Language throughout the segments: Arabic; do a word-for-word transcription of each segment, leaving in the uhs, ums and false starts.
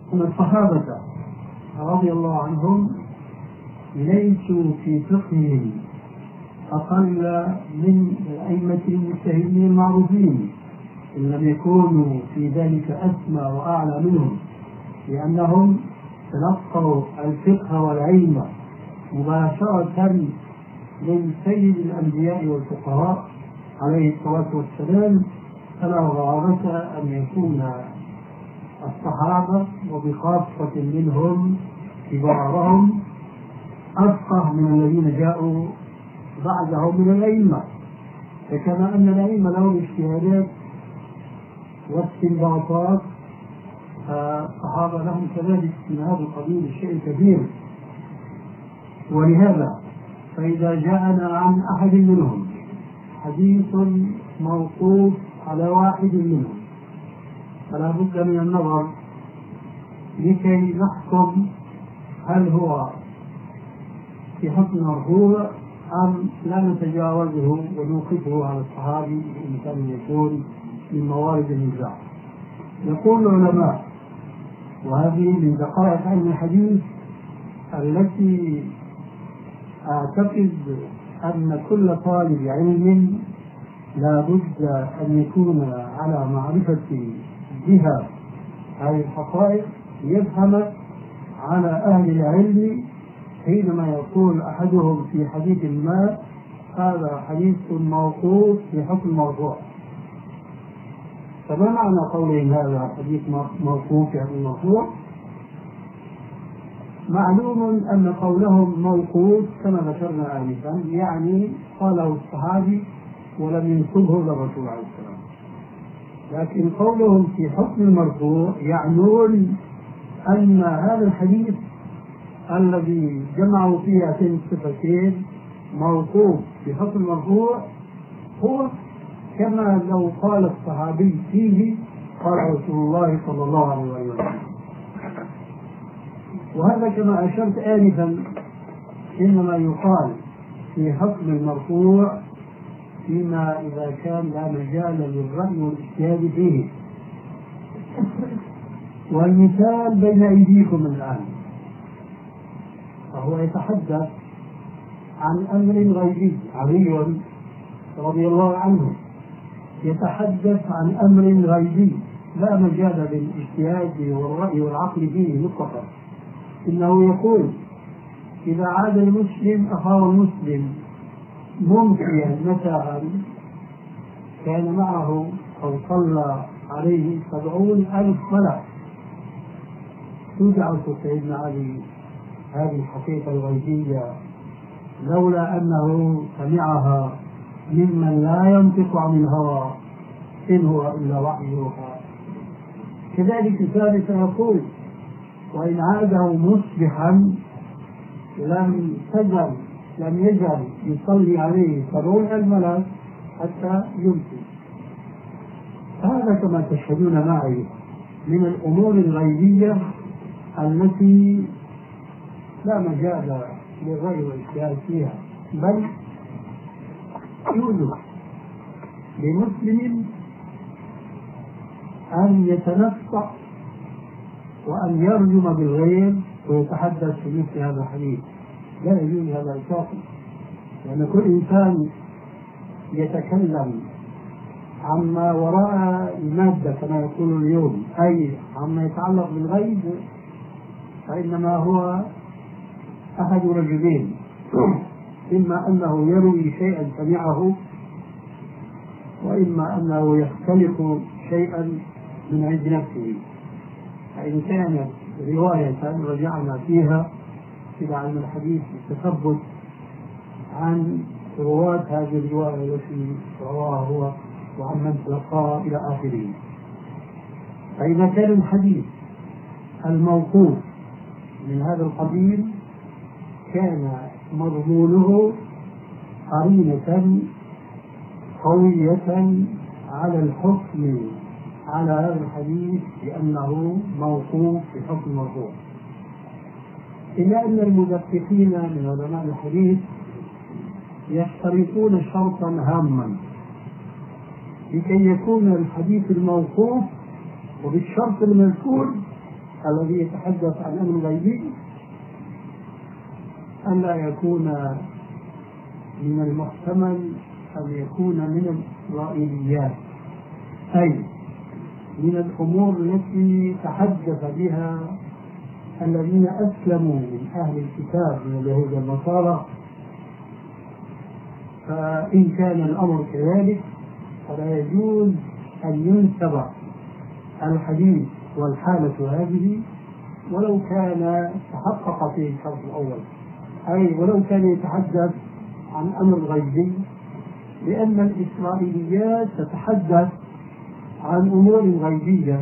أن الصحابة رضي الله عنهم ليسوا في فقههم أقل من الأئمة المجتهدين المعروفين، إن لم يكونوا في ذلك أسمى وأعلى منهم، لأنهم تلقوا الفقه والعلم مباشرة من سيد الأنبياء والفقهاء عليه الصلاة والسلام. فلا غرابة أن يكون الصحابة وبخاصة منهم كبارهم أفقه من الذين جاءوا بعدهم من الأئمة. فكما أن الأئمة لهم اجتهادات واستنباطات، فالصحابة لهم كذلك من هذا القبيل الشيء كثير. ولهذا فإذا جاءنا عن أحد منهم حديث موقوف على واحد منهم فلا بد من النظر لكي نحكم هل هو في حكم مرفوع أم لا نتجاوزه ونوقفه على الصحابي إن كان يكون من موارد النزاع. يقول العلماء، وهذه من دقائق علم الحديث التي أعتقد أن كل طالب علم لا بد أن يكون على معرفة بها هذه الحقائق، يفهم على أهل العلم حينما يقول أحدهم في حديث ما هذا حديث موقوف في حكم مرفوع. فما معنى قولهم هذا حديث موقوف في حكم مرفوع؟ معلوم أن قولهم موقوف كما ذكرنا آنفا يعني قاله الصحابي ولم ينسبه للرسول عليه السلام، لكن قولهم في حكم المرفوع يعنون أن هذا الحديث الذي جمعوا فيه هاتين الصفتين موقوف في حكم المرفوع هو كما لو قال الصحابي فيه قال رسول الله صلى الله عليه وسلم. وهذا كما أشرت آنفا إنما يقال في حكم المرفوع فيما إذا كان لا مجال للرأي والاجتهاد فيه. والمثال بين أيديكم الآن، فهو يتحدث عن أمر غيبي. علي رضي الله عنه يتحدث عن أمر غيبي لا مجال للاجتهاد والرأي والعقل فيه مطلقا، إنه يقول إذا عاد المسلم أخاه المسلم ممكن متاعا كان معه أو صلى عليه سبعون ألف ملك، تدعى سيدنا علي هذه الحقيقة الغيبية لولا أنه سمعها ممن لا ينطق عن الهوى إن هو إلا وحي يوحى. كذلك الثالث يقول وإن عاده مصبحا لم تزل لم يزل يصلي عليه سبعون ألف ملك حتى يمسي. هذا كما تشهدون معي من الأمور الغيبية التي لا مجال للرأي والاجتهاد فيها، بل يوجب لمسلم أن يتنفع وأن يرجم بالغير ويتحدث في مثل هذا الحديث. لا يجوز هذا إطلاقا، لأن كل إنسان يتكلم عما وراء المادة كما يقول اليوم، أي عما يتعلق بالغيب، فإنما هو أحد رجلين، إما أنه يروي شيئا سمعه وإما أنه يختلق شيئا من عند نفسه. فإن كانت رواية رجعنا فيها إلى علم الحديث التثبت عن رواة هذه الرواية التي رواها هو وعن من تلقاها إلى آخره. فإذا كان الحديث الموقوف من هذا القبيل كان مضمونه قرينة قوية على الحكم على هذا الحديث بأنه موقوف في حكم مرفوع. إلا أن المدققين من علماء الحديث يشترطون شرطا هاما لكي يكون الحديث الموقوف وبالشرط المذكور الذي يتحدث عن أمر غيبي أن لا يكون من المحتمل أن يكون من الإسرائيليات، أي من الأمور التي تحدث بها الذين أسلموا من أهل الكتاب من اليهود والنصارى. فإن كان الأمر كذلك فلا يجوز أن ينسب الحديث والحالة هذه ولو كان تحقق فيه الشرط الأول، أي ولو كان يتحدث عن أمر غيبي، لأن الإسرائيليات تتحدث عن أمور غيبية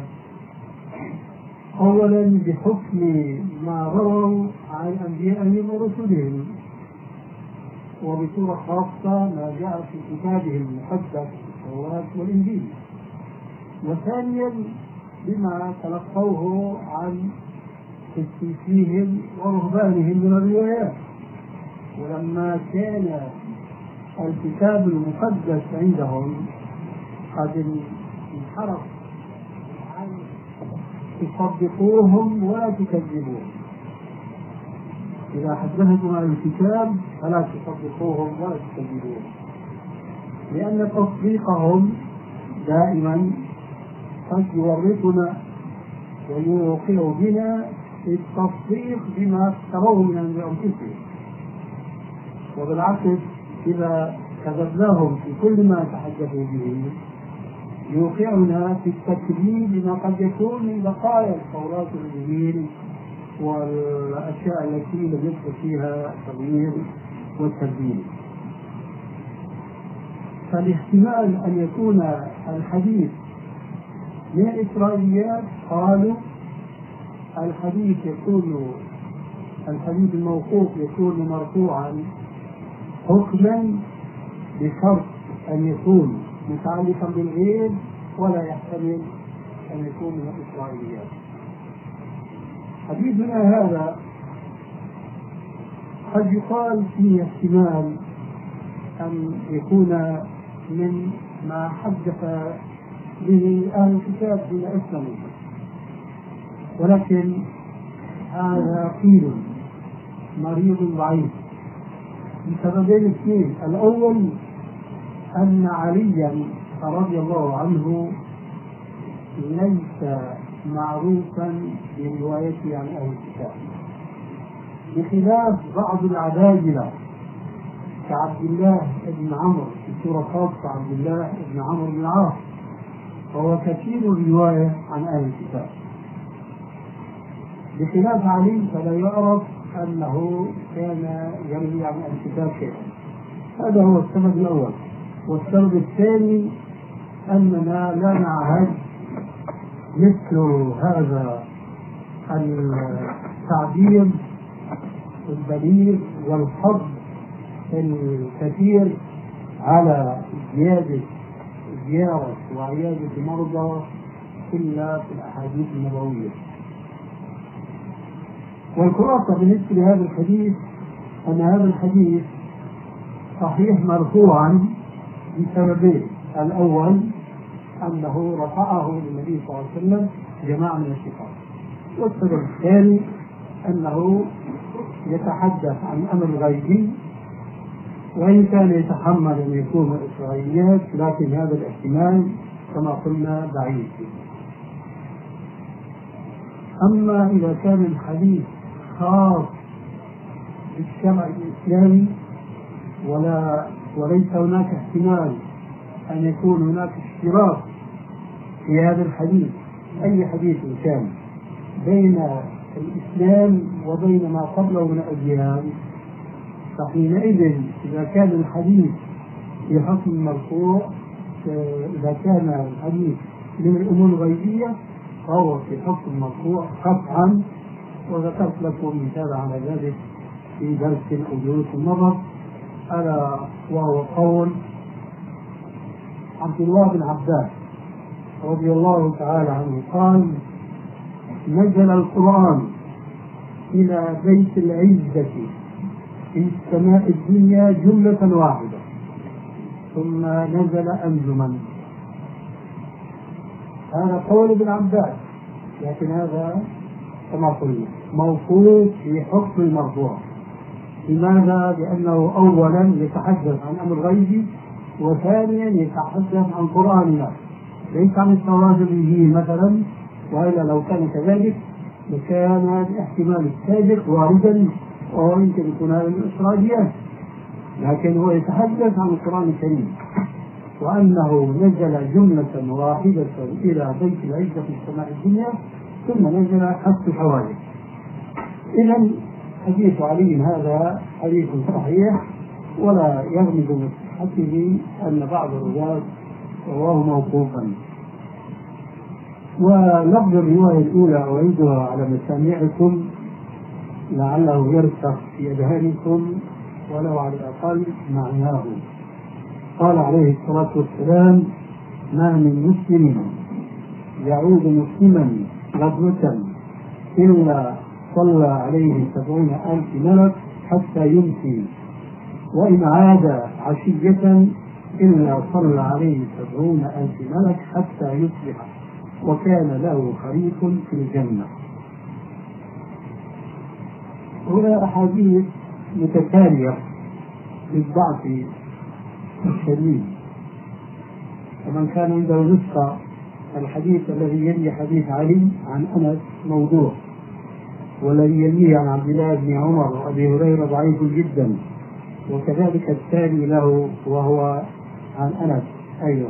أولا بحكم ما رووا عن أنبيائهم ورسلهم، وبصورة خاصة ما جاء في كتابهم المقدس التوراة والإنجيل، وثانيا بما تلقوه عن قسيسيهم ورهبانهم من الروايات. ولما كان الكتاب المقدس عندهم قد انحرف عن تصدقوهم ولا تكذبوهم، إذا حدثتم عن الكتاب فلا تصدقوهم ولا تكذبوهم، لأن تصديقهم دائما قد يورطنا ويوقع بنا التصديق بما افتروه من عند أنفسهم، وبالعكس إذا كذبناهم في كل ما تحدثوا به يوقعنا في التكذيب بما قد يكون من بقايا التوراة والإنجيل والأشياء التي لم يدخل فيها التغيير والتبديل. فالاحتمال أن يكون الحديث من الإسرائيليات، قالوا الحديث يكون الحديث الموقوف يكون مرفوعا حكما بشرط أن يكون متعلقا بالغيب ولا يحتمل أن يكون من الإسرائيليات. حديثنا هذا قد يقال فيه احتمال أن يكون من ما حدث به أهل الكتاب بما أسلموا، ولكن هذا قيل مريض ضعيف بسببين اثنين. الأول أن عليا رضي الله عنه ليس معروفا بروايته عن أهل الكتاب، بخلاف بعض العبادلة كعبد الله بن عمرو في سورة خاصة عبد الله بن عمرو بن العاص، وهو كثير الرواية عن أهل الكتاب، بخلاف علي فلا يعرف أنه كان يروي عن أهل الكتاب شيئا. هذا هو السبب الأول. والسبب الثاني أننا لا نعهد مثل هذا التعبير البليغ والحظ الكثير على زيادة زيارة وعيادة المرضى إلا في الأحاديث النبوية. والخلاصة بالنسبة لهذا الحديث أن هذا الحديث صحيح مرفوعا بسببين: الأول أنه رفعه للنبي صلى الله عليه وسلم جماعة من الثقات، والسبب الثاني أنه يتحدث عن أمر غيبي، وإن كان يتحمل أن يكون الإسرائيليات لكن هذا الاحتمال كما قلنا بعيد. أما إذا كان الحديث خاص بالشرع الإسلامي ولا وليس هناك احتمال أن يكون هناك اشتراك في هذا الحديث أي حديث كان بين الإسلام وبين ما قبله من الأديان، فحينئذ إذا كان الحديث في حكم مرفوع، إذا كان الحديث من الأمور الغيبية فهو في حكم مرفوع قطعا. وذكرت لكم مثال على ذلك في درس أو دروس النظر، ألا وهو قول عبد الله بن عباس رضي الله تعالى عنه قال: نزل القرآن إلى بيت العزة في السماء الدنيا جملة واحدة ثم نزل أنجما. هذا قول ابن عباس، لكن هذا كما قلنا موقوف في حكم المرفوع. لماذا؟ لأنه أولا يتحدث عن أمر غيبي، وثانيا يتحدث عن قرآن الله ليس عن التواصل به مثلا، وإلا لو كان كذلك لكان الاحتمال السابق واردا ويمكن يكون هذا من الإسرائيليات، لكن هو يتحدث عن القرآن الكريم وأنه نزل جملة واحدة إلى بيت العزة في السماء الدنيا ثم نزل حتى حوالي. إذن حديث علي هذا حديث صحيح ولا يغمض من صحته أن بعض الرجال رواه موقوفا. ولفظ الرواية الأولى أعيدها على مسامعكم لعله يرسخ في أذهانكم ولو على الأقل معناه. قال عليه الصلاة والسلام: ما من مسلم يعود مسلما غدوة إلا صلى عليه سبعون ألف ملك حتى يمسي، وإن عاد عشية إلا صلى عليه سبعون ألف ملك حتى يصبح، وكان له خريف في الجنة. هنا أحاديث متتالية بالضعف الشديد، ومن كان عنده نسخة الحديث الذي يلي حديث علي عن أنس موضوع، والذي يليه عن عبد الله بن عمر وأبي هريرة ضعيف جدا، وكذلك الثاني له وهو عن أنس أيضا.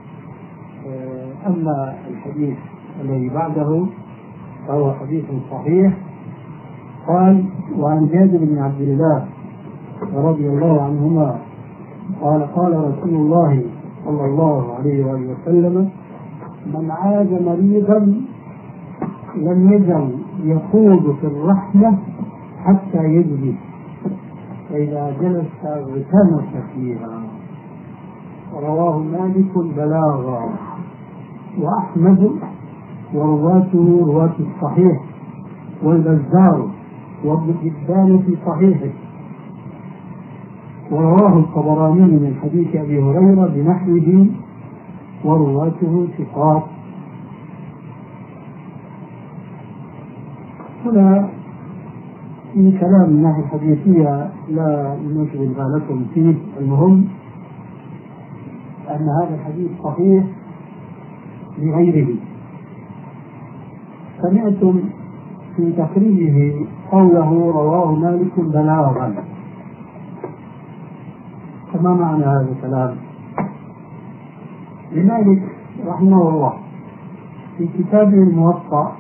أما الحديث الذي بعده فهو حديث صحيح. قال: وعن جابر بن عبد الله رضي الله عنهما قال: قال رسول الله صلى الله عليه وآله وسلم: من عاد مريضا لم يزل يخوض في الرحمة حتى يجلس، فإذا جلس اغتمس فيها. رواه مالك بلاغا وأحمد ورواته رواة الصحيح والبزار وابن حبان في صحيحه، ورواه الطبراني من حديث أبي هريرة بنحوه ورواته ثقات. هنا في كلام من الناحية الحديثية لا نشغل بالكم فيه، المهم أن هذا الحديث صحيح لغيره. سمعتم في تخريجه قوله رواه مالك بلاغا، فما معنى هذا الكلام؟ لمالك رحمه الله في كتابه الموطأ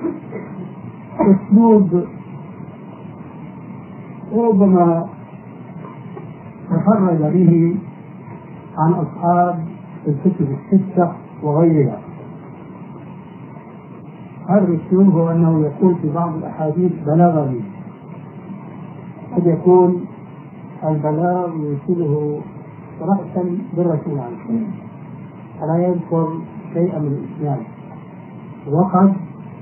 أسلوب ربما تفرد به عن أصحاب الكتب الستة وغيرها. هذا الأسلوب هو أنه يقول في بعض الأحاديث بلغني، قد يكون البلاغ يوصله رأسا بالرسول عليه الصلاة والسلام فلا يذكر شيئا من الإسلام، وقد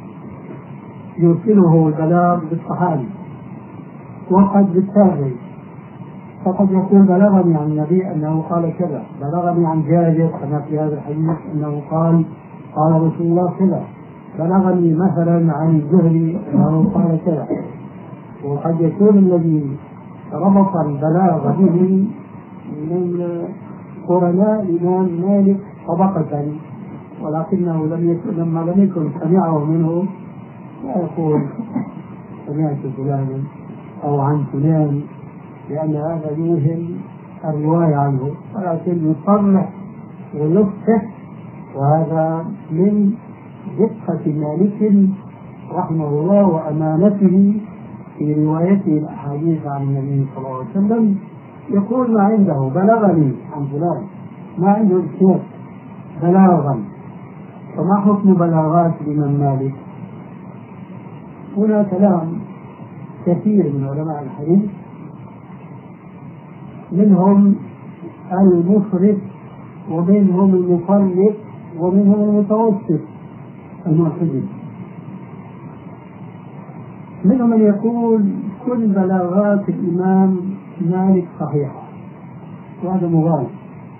يوصله البلاغ بالصحابي وقد بالتابعي، فقد يقول بلغني عن النبي أنه قال كذا، بلغني عن جابر كما في هذا الحديث أنه قال قال رسول الله كذا، بلغني مثلا عن الزهري أنه قال كذا. وقد يكون الذي ربط البلاغ به من قرناء الإمام مالك طبقة، ولكنه لم يكن لما لم يكن سمعه منه لا يقول سمعت فلانا أو عن فلان، لأن هذا يوهم الرواية عنه، ولكن يصرح ولطفه، وهذا من دقة مالك رحمه الله وأمانته في روايته الأحاديث عن النبي صلى الله عليه وسلم. يقول ما عنده بلغني عن فلان، ما عنده إسناد بلاغا. فما حكم بلاغات الإمام مالك؟ هنا كلام كثير من علماء الحديث، منهم المفرد ومنهم المفرد ومنهم المتوسط المعتدل. منهم من يقول كل بلاغات الإمام مالك صحيحة وهذا مغالط،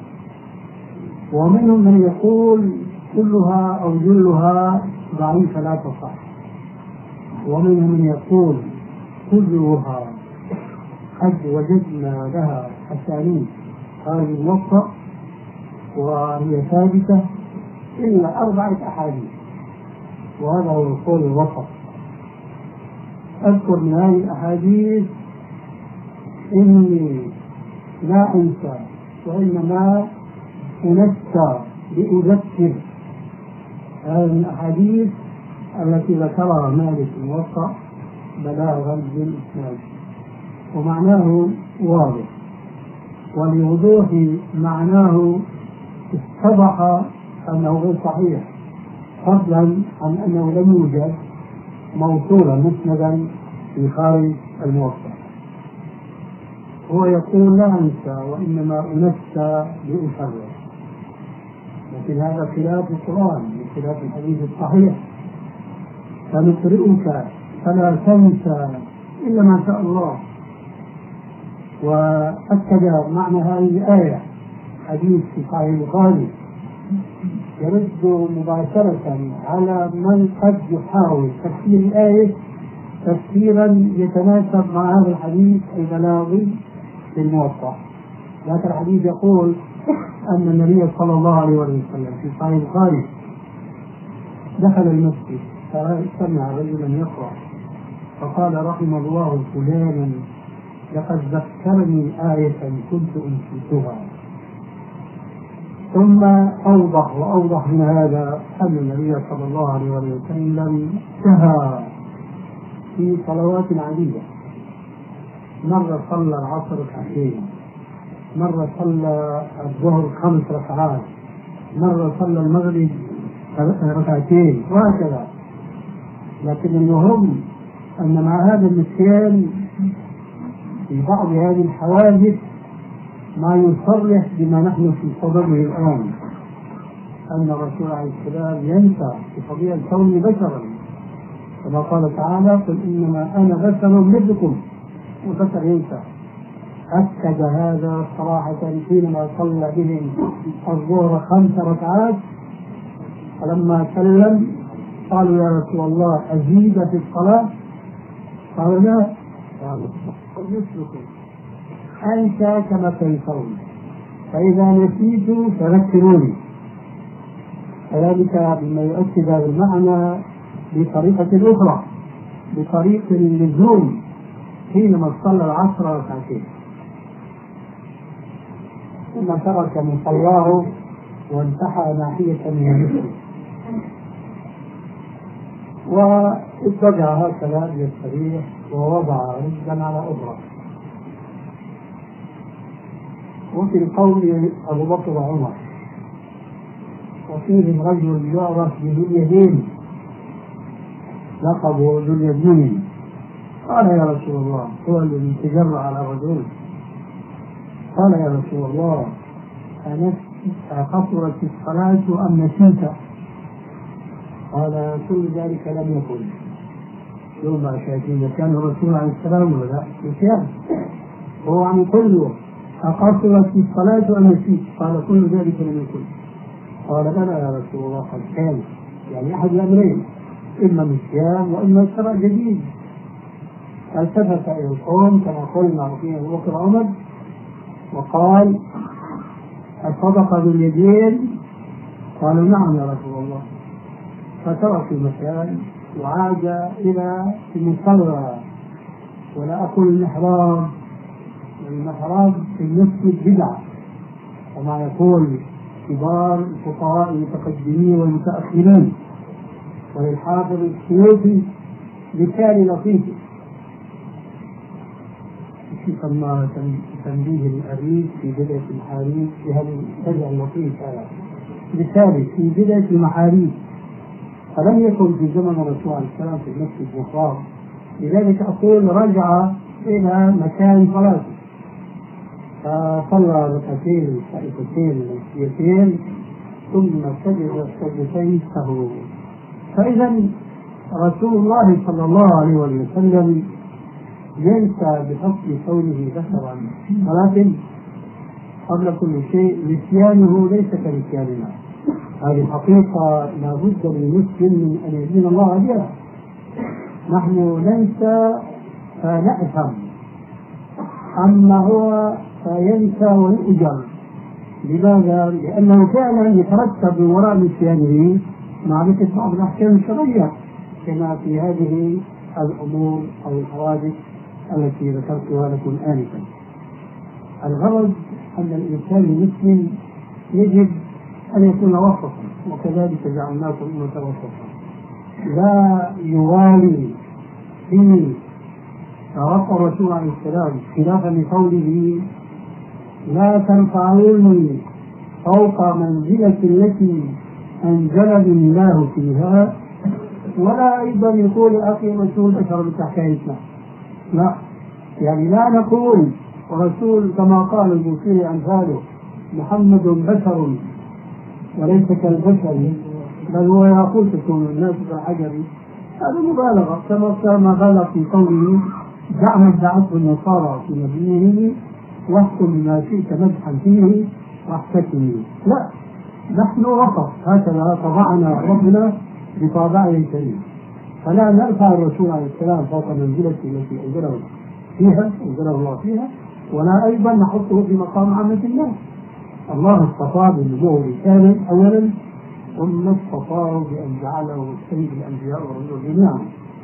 ومنهم من يقول كلها أو جلها ضعيفة لا تصح، ومنهم من يقول كلها قد وجدنا لها أساليب هذه الموطأ وهي ثابتة إلا أربعة أحاديث، وهذا هو القول الوسط. أذكر من هذه الأحاديث إني لا أنسى وإنما أنسى لأذكر. هذه الأحاديث التي ذكرها مالك الموطأ بلاغا بالإسناد، ومعناه واضح، ولوضوح معناه اتضح أنه غير صحيح، فضلا عن أنه لم يوجد موصولا مسندا في خارج الموطأ. هو يقول لا أنسى وإنما أنسى لأكرر، لكن هذا خلاف القرآن وخلاف الحديث الصحيح. سنقرئك فلا تنسى إلا ما شاء الله. وأكد معنى هذه الآية حديث في صحيح البخاري يرد مباشرة على من قد يحاول تفسير الآية تفسيرا يتناسب مع هذا الحديث البلاغي في الموطأ. لكن الحديث يقول أن النبي صلى الله عليه وسلم في صحيح البخاري دخل المسجد فسمع رجلا يقرأ فقال رحم الله فلانا لقد ذكرني آية كنت أنسيتها. ثم أوضح وأوضح من هذا أن النبي صلى الله عليه وسلم انتهى في صلوات عديدة، مرة صلى العصر ركعتين، مرة صلى الظهر خمس ركعات، مرة صلى المغرب ركعتين، وهكذا. لكن المهم أن مع هذا النسيان في بعض هذه الحوادث ما يصرح بما نحن في صدده الآن، أن الرسول عليه السلام ينسى بطبيعة كونه بشرا، كما قال تعالى قل إنما أنا بشر مثلكم، وبشر ينسى. أكد هذا صراحة حينما صلى بهم الظهر خمس ركعات، فلما سلم قالوا يا رسول الله أزيد في الصلاة؟ قال لا، مثلكم أنسى كما تنسون، فإذا نسيت فذكروني. وذلك بما يؤكد هذا المعنى بطريقة أخرى، بطريق اللزوم حينما صلى العصر ركعتين ثم ترك مصلاه وانتحى ناحية من المسجد واضطجع هكذا بالسرير ووضع رجلا على أبرة. وفي القول أبو بكر وعمر، وفيهم رجل يعرف بذو اليدين لقبه ذو اليدين، قال يا رسول الله، هو الذي تجرع على الرجل، قال يا رسول الله أقصرت الصلاة أم نسيت؟ قال كل ذلك لم يكن. يوم أشاكين كان الرسول عليه السلام ولا نسيان، وهو عن كله أقصرت الصلاة أم نسيت؟ قال كل ذلك لم يكن. قال بلى يا رسول الله قد كان، يعني أحد الأمرين، إما نسيان وإما شرع جديد. التفت إلى القوم كما قلنا فيه أبو بكر وعمر وقال الصدق باليدين؟ قالوا نعم يا رسول الله. فترك المكان وعاد إلى المصلى، ولا أقول المحراب، المحراب في المسجد بدعة، وما يقول كبار الفقهاء المتقدمين والمتأخرين. وللحافظ السيوطي مثال لطيف يسمى تنبيه الأريد في بداية المحاريب، في هذا السجع اللطيف هذا مثال في بداية المحاريب. فلم يكن في زمن الرسول عليه السلام في المسجد مقام، لذلك أقول رجع إلى مكان صلاته فصلى ركعتين سائفتين مسجدتين ثم سجد سجدتين سهوا. فإذا رسول الله صلى الله عليه وسلم ينسى بحسب كونه بشرا، ولكن قبل كل شيء نسيانه ليس كنسياننا. هذه الحقيقة لا بد للمسلم من أن يدين الله بها، نحن ننسى فنأثم، أما هو فينسى ويؤجر. لماذا؟ لأنه فعلا يترتب من وراء نسيانه معرفة بعض الأحكام الشرعية كما في هذه الأمور أو الحوادث التي ذكرتها لكم آنفا. الغرض أن الإنسان المسلم يجب أن يكون وسطا، وكذلك جعلناكم أمة وسطا، لا يوالي في رفع الرسول عليه السلام خلافا لقوله لا ترفعوني فوق منزلة التي أنزلني الله فيها، ولا أيضا يقول أخي الرسول بشر بتحكايتنا، لا، يعني لا نقول ورسول كما قال البوصيري أمثاله محمد بشر وليس كالبشر بل هو يقول تكون الناس كالحجر، هذا مبالغة كما بالغ في قوله دع ما ادعته النصارى في نبيه واحكم بما شئت مدحا فيه واحتكمه. لا، نحن وسط، هكذا طبعنا ربنا بطابعه الكريم، فلا نرفع الرسول عليه السلام فوق منزلته التي انزله فيها انزله الله فيها، ولا ايضا نحطه في مقام عامة الناس. الله اصطفاه بالنبوة رسالة اولا، ثم اصطفاه بان جعله سيد الانبياء والرسل جميعا.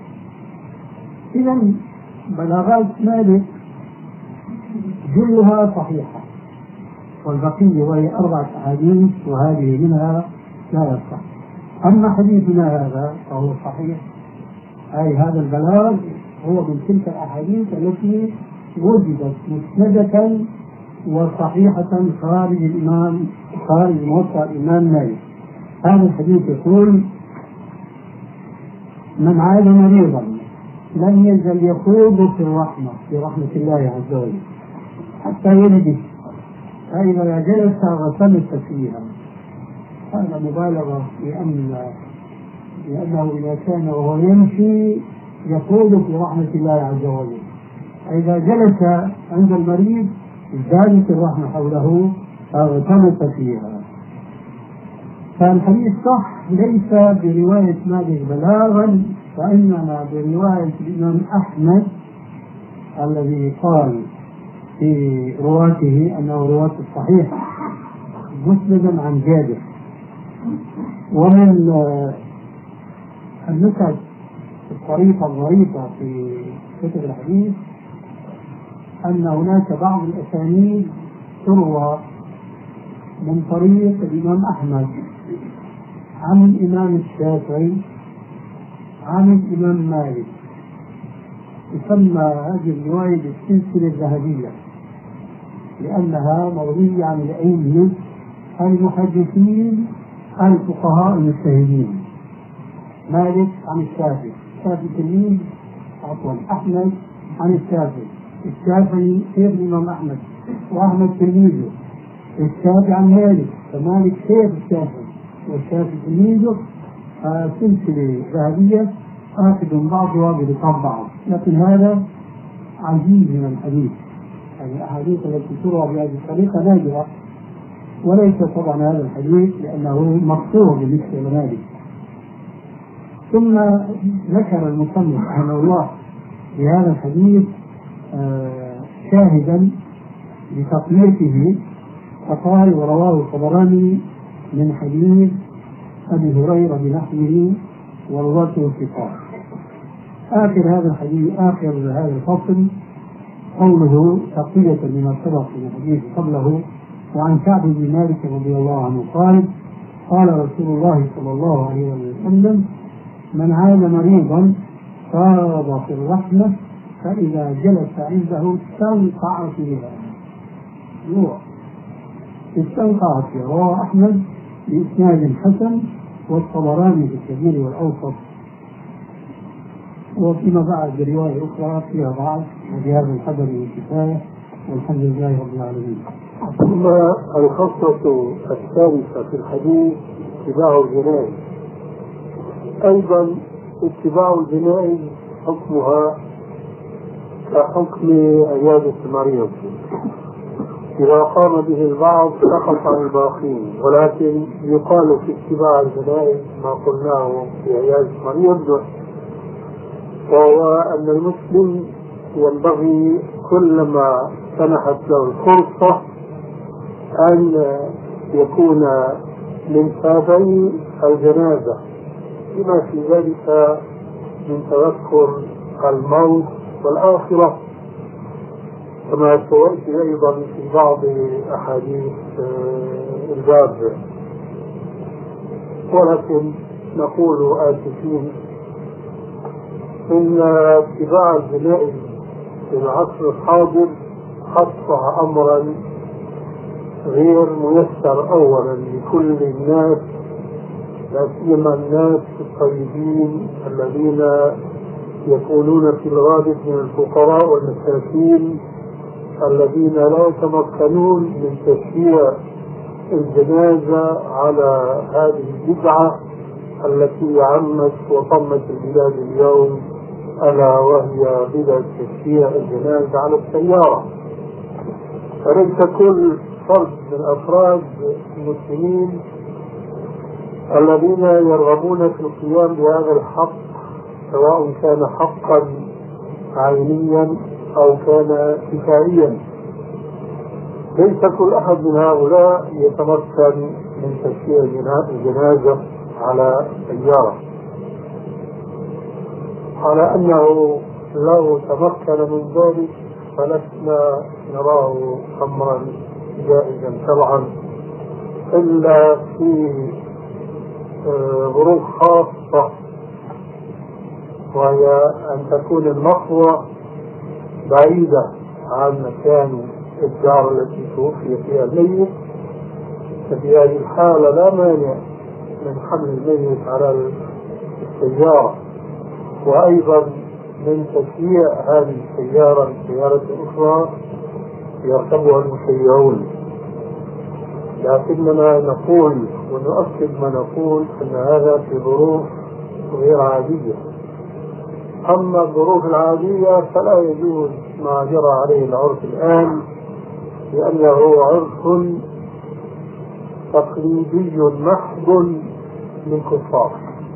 اذا بلاغات مالك جلها صحيحة، والبقية وهي أربعة أحاديث وهذه منها لا يصح. أما حديثنا هذا فهو صحيح، أي هذا البلاغ هو من تلك الأحاديث التي وجدت مسندة وصحيحة خارج الإمام خارج موطأ الإمام مالك. هذا الحديث يقول من عاد مريضا لم يزل يخوض في الرحمة في رحمة الله عز وجل حتى يلده، فإذا جلس غسلت فيها. هذا مبالغة، لأن لأنه إذا كان وهو يمشي يخوض في رحمة الله عز وجل، فإذا جلس عند المريض زادت الرحمة حوله فاغتمس فيها. فالحديث صح ليس برواية مالك بلاغا، وإنما برواية الإمام أحمد الذي قال في رواته أنه رواة الصحيح مسندا عن جابر. ومن النكت الطريقة الظريفة في كتب الحديث أن هناك بعض الأسانيد تروى من طريق الإمام أحمد عن الإمام الشافعي عن الإمام مالك، تسمى هذه الرواية بالسلسلة الذهبية، لأنها مروية عن الأئمة المحدثين الفقهاء المجتهدين. مالك عن الشافعي، الشافعي تلميذ عفوا أحمد عن الشافعي، الشافعي شيخ الإمام أحمد وأحمد تلميذه، الشافعي عن مالك فمالك شيخ الشافعي والشافعي تلميذه، سلسلة ذهبية آخذ بعضها بلقاء بعض. لكن هذا عجيب من الحديث، يعني الأحاديث التي تروى بهذه الطريقة نادرة، وليس طبعا هذا الحديث لأنه مقطوع بالنسبة لمالك. ثم ذكر المصنف رحمه الله بهذا الحديث آه شاهدا لتقويته، فقال ورواه الطبراني من حديث أبي هريرة بنحوه ورواته ثقات. آخر هذا الحديث آخر هذا الفصل قوله تقوية لما سبق من الحديث قبله. وعن كعب بن مالك رضي الله عنه قال قال رسول الله صلى الله عليه وسلم من عاد مريضا صاب في الرحمة فإذا جلس عنده استنقع فيها. استنقع فيها رواه أحمد بإسناد حسن والطبراني في الكبير والأوسط، وفيما بعد برواية أخرى فيها ضعف، وبهذا القدر كفاية والحمد لله رب العالمين. ثم الخصلة الثالثة في الحديث اتباع الجنائز. أيضا اتباع الجنائز حكمها كحكم عيادة المريض، إذا قام به البعض سقط عن الباقين، ولكن يقال في اتباع الجنائز ما قلناه في عيادة المريض وهو أن المسلم ينبغي كلما سنحت له الفرصة أن يكون من تابعي الجنازة بما في ذلك من تذكر الموت والآخرة، كما سيأتي أيضا في بعض أحاديث الباب. ولكن نقول آسفين إن اتباع الجنائز في العصر الحاضر أصبح أمرا غير ميسر أولا لكل الناس، لا سيما الناس الطيبين الذين يكونون في الغالب من الفقراء والمساكين الذين لا يتمكنون من تشييع الجنازة على هذه البدعة التي عمت وطمت البلاد اليوم، ألا وهي بدعة تشييع الجنازة على السيارة. فليس كل فرد من أفراد المسلمين الذين يرغبون في القيام بهذا الحق، سواء كان حقا عينيا أو كان كفائيا، ليس كل أحد من هؤلاء يتمكن من تشييع الجنازة على سيارة، على أنه لو تمكن من ذلك فلسنا نراه أمرا جائزا طبعا، إلا في ظروف خاصة، وهي أن تكون المقوى بعيدة عن مكان الدار التي توفي فيها الميت. ففي هذه الحالة لا مانع من حمل الميت على السيارة، وأيضا من تشييع هذه السيارة بسيارة أخرى يركبها المشيعون. لكننا نقول ونؤكد ما نقول أن هذا في ظروف غير عادية. أما الظروف العادية فلا يجوز ما جرى عليه العرف الآن، لأنه عرف تقليدي محض للكفار.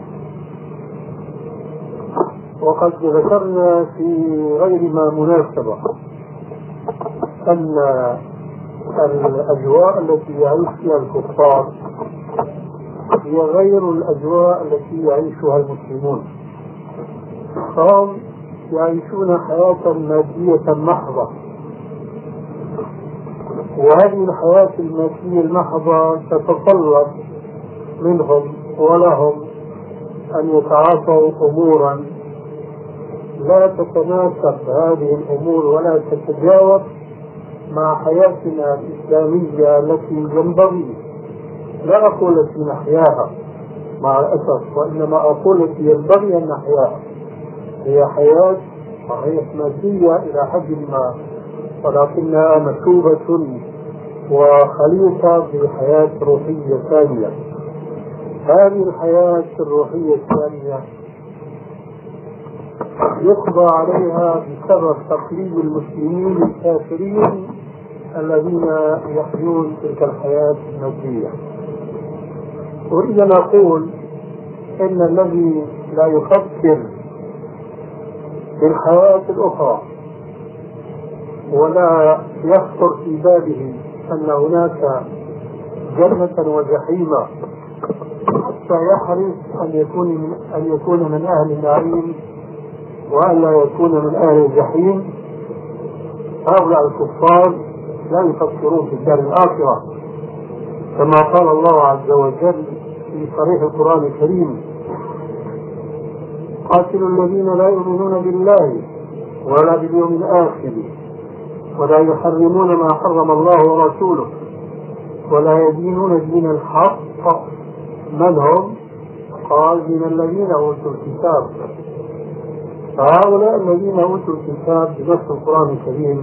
وقد ذكرنا في غير ما مناسبة أن الأجواء التي يعيش فيها الكفار هي غير الأجواء التي يعيشها المسلمون، فهم يعيشون حياة مادية محضة، وهذه الحياة المادية المحضة تتطلب منهم ولهم أن يتعاطوا أمورا لا تتناسب هذه الأمور ولا تتجاوب مع حياتنا الإسلامية التي ينبغي، لا أقول التي نحياها مع الأسف، وإنما أقول التي ينبغي أن نحياها. هي حياة صحيح مادية إلى حد ما، ولكنها مكتوبة وخليطة بحياة روحية ثانية. هذه الحياة الروحية الثانية يقضى عليها بسبب تقليد المسلمين الكافرين الذين يحيون تلك الحياة المادية. أريد أن أقول إن الذي لا يفكر بالحياة الأخرى ولا يخطر في باله أن هناك جنة وجحيمة حتى يحرص أن يكون من أن يكون من أهل النعيم وألا يكون من أهل الجحيم، هؤلاء الكفار لا يفكرون في الدار الآخرة، كما قال الله عز وجل في صريح القرآن الكريم: قاتلوا الذين لا يؤمنون بالله ولا باليوم الآخر ولا يحرمون ما حرم الله ورسوله ولا يدينون دين الحق. من هم؟ قال: من الذين أوتوا الكتاب. فهؤلاء الذين أوتوا الكتاب بنص القرآن الكريم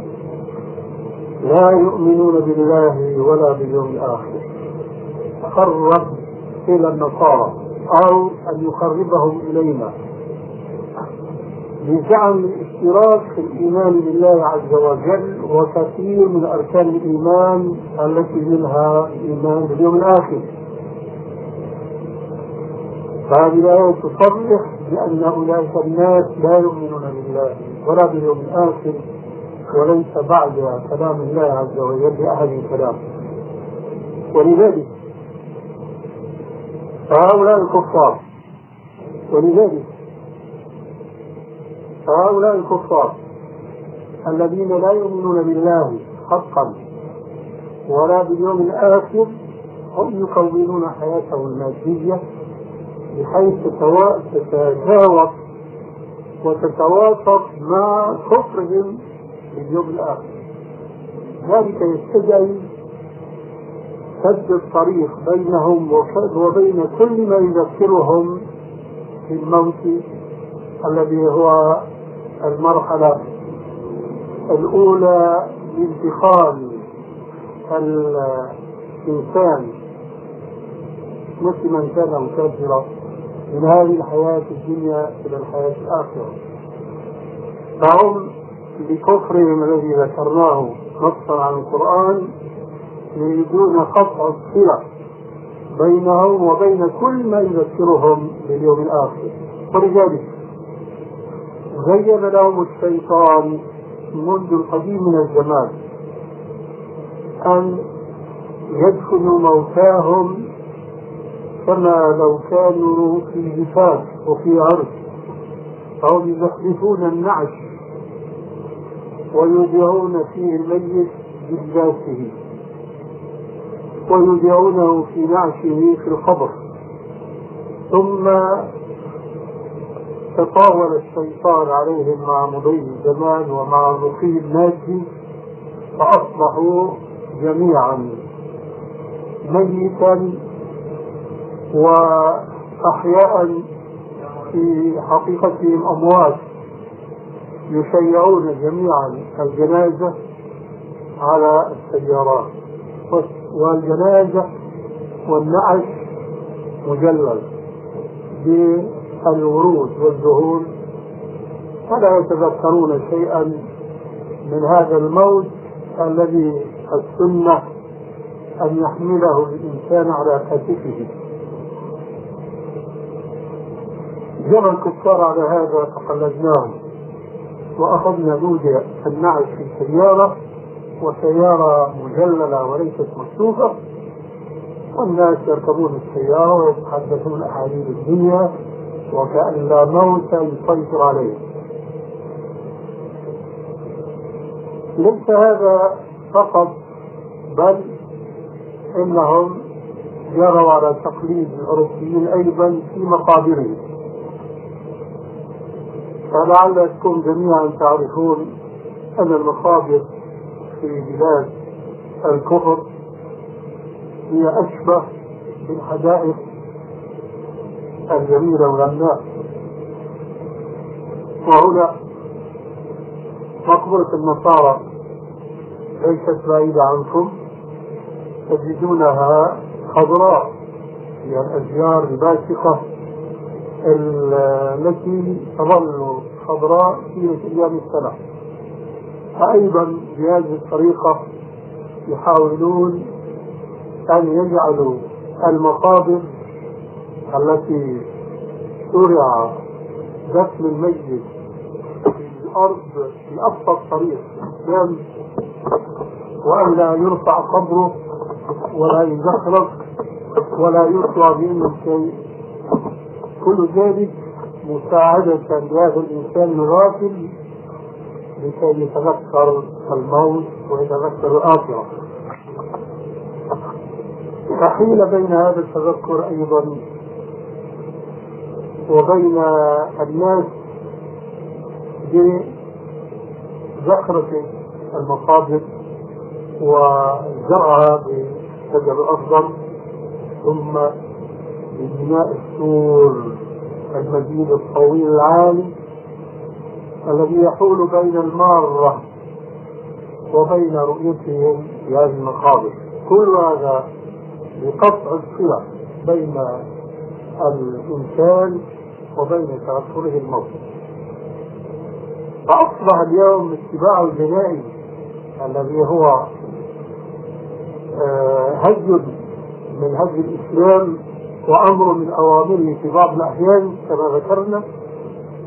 لا يؤمنون بالله ولا باليوم الآخر. قرب إلى النصارى أو أن يقربهم إلينا بزعم الاشتراك في الإيمان بالله عز وجل وكثير من أركان الإيمان التي منها الإيمان باليوم الآخر. هذه الآية تصرح لأن أولئك الناس لا يؤمنون بالله ولا باليوم الآخر، وليس بعد كلام الله عز وجل أحد كلام. ولذلك فهؤلاء الكفار ولذلك فهؤلاء الكفار الذين لا يؤمنون بالله حقا ولا باليوم الآخر هم يكونون حياتهم المادية بحيث تتجاوز وتتواصل مع كفرهم باليوم الآخر. ذلك يستدعي سد الطريق بينهم وبين كل ما يذكرهم بالموت الذي هو المرحلة الأولى لانتقال الإنسان مسلما كان أو كافرا من هذه الحياة الدنيا إلى الحياة الآخرة. فهم بكفرهم الذي ذكرناه نصا عن القرآن يريدون قطع الصلة بينهم وبين كل ما يذكرهم باليوم الآخر. ولذلك زين لهم الشيطان منذ القديم من الزمان أن يدخلوا موتاهم كما لو كانوا في زفاف وفي عرس، فهم يزخرفون النعش ويودعون فيه الميت بجلاسه ويودعونه في نعشه في القبر. ثم تطاول الشيطان عليهم مع مضي الزمان ومع الرقي المادي فأصبحوا جميعا ميتا وأحياء في حقيقتهم أموات، يشيعون جميعا الجنازة على السيارات والجنازة والنعش مجلل بالورود والزهور، فلا يتذكرون شيئا من هذا الموت الذي السنة أن يحمله الإنسان على كتفه. جرى الكفار على هذا فقلدناهم وأخذنا نودع النعش في السيارة، وسيارة مجللة وليست مكتوفة، والناس يركبون السيارة ويتحدثون أحاديث الدنيا وكأن لا موت يسيطر عليه. ليس هذا فقط، بل إنهم جروا على تقليد الأوروبيين أيضا في مقابرهم. فلعلكم جميعا تعرفون أن المقابر في بلاد الكفر هي أشبه بالحدائق الجميلة والغناء. وهنا مقبرة النصارى ليست بعيدة عنكم، تجدونها خضراء، هي الأشجار الباسقة التي تظل خضراء في أيام السنة. فأيضا بهذه الطريقة يحاولون أن يجعلوا المقابر التي شرع دفن الميت في الأرض بأبسط طريق الإسلام، وأن لا يرفع قبره ولا يزخرف ولا يطلع منه شيء، كل ذلك مساعدة لهذا الإنسان الغافل لكي يتذكر الموت ويتذكر الآخرة. فحيل بين هذا التذكر أيضا وبين الناس بزخرفة المقابر وزرعها بالشجر الأخضر، ثم ببناء السور المدينة الطويل العالي الذي يحول بين المارة وبين رؤيتهم في هذه المقابر. كل هذا لقطع الصلة بين الإنسان وبين تأثره الموت. فأصبح اليوم اتباع الجنائز الذي هو هدي من هدي الإسلام وأمر من أوامره في بعض الأحيان كما ذكرنا،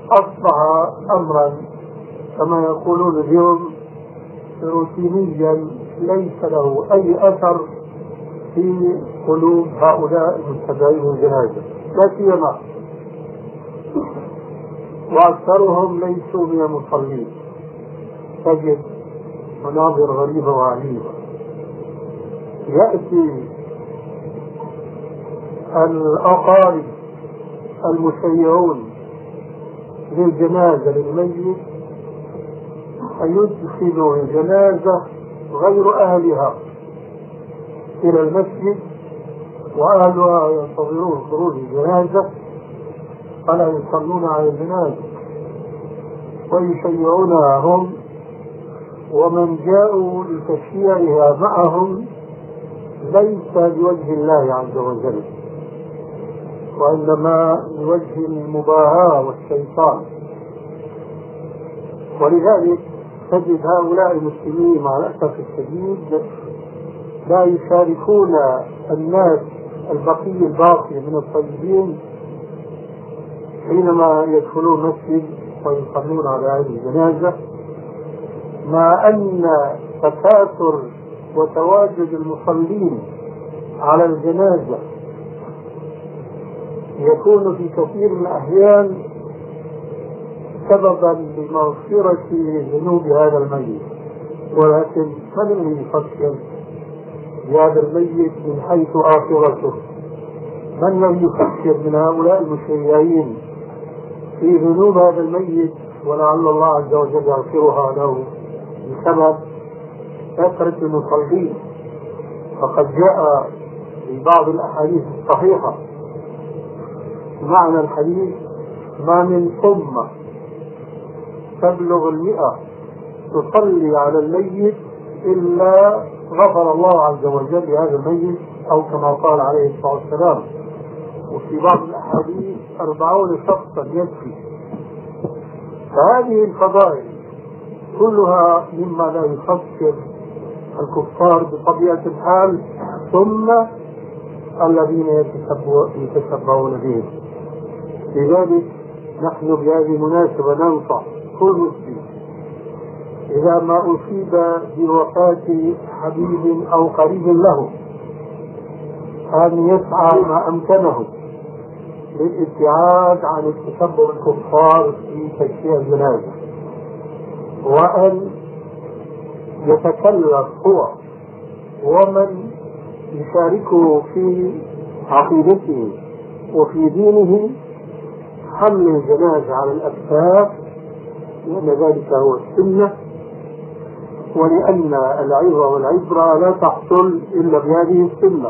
أصبح أمرا كما يقولون اليوم روتينيا ليس له أي أثر في قلوب هؤلاء المتبعين الجنازة، لا سيما وأكثرهم ليسوا من المصلين. تجد مناظر غريبة وعجيبة، يأتي الأقارب المشيعون للجنازة للميت فيدخلوا الجنازة غير أهلها إلى المسجد، وأهلها ينتظرون خروج الجنازة فلا يصلون على الجنازة ويشيعونها هم، ومن جاءوا لتشييعها معهم ليس لوجه الله عز وجل، وإنما لوجه المباهاة والشيطان. ولذلك تجد هؤلاء المسلمين مع الأسف الشديد لا يشاركون الناس البقي الباقي من الطيبين حينما يدخلون المسجد ويصلون على هذه الجنازة، مع أن تكاثر وتواجد المصلين على الجنازة يكون في كثير من الأحيان سببا لمغفرة ذنوب هذا الميت. ولكن من الذي يفكر بهذا الميت من حيث آخرته؟ من الذي يفكر من هؤلاء المشيعين في ذنوب هذا الميت ولعل الله عز وجل يغفرها له بسبب كثرة المصلين؟ فقد جاء في بعض الأحاديث الصحيحة معنى الحديث: ما من أمة تبلغ المئة تصلي على الميت إلا غفر الله عز وجل لهذا الميت، أو كما قال عليه الصلاة والسلام. وفي بعض الأحاديث أربعون شخصا يكفي. فهذه الفضائل كلها مما لا يفكر الكفار بطبيعة الحال، ثم الذين يتشبهون بهم. لذلك نحن بهذه المناسبة ننصح كل مسلم إذا ما أصيب بوفاة حبيب أو قريب له أن يسعى ما أمكنه للابتعاد عن التشبه بالكفار في تشييع الجنازة، وأن يتكلف هو ومن يشاركه في عقيدته وفي دينه حمل الجنازة على الأكتاف، لأن ذلك هو السنة، ولأن العظة والعبرة لا تحصل إلا بهذه السنة.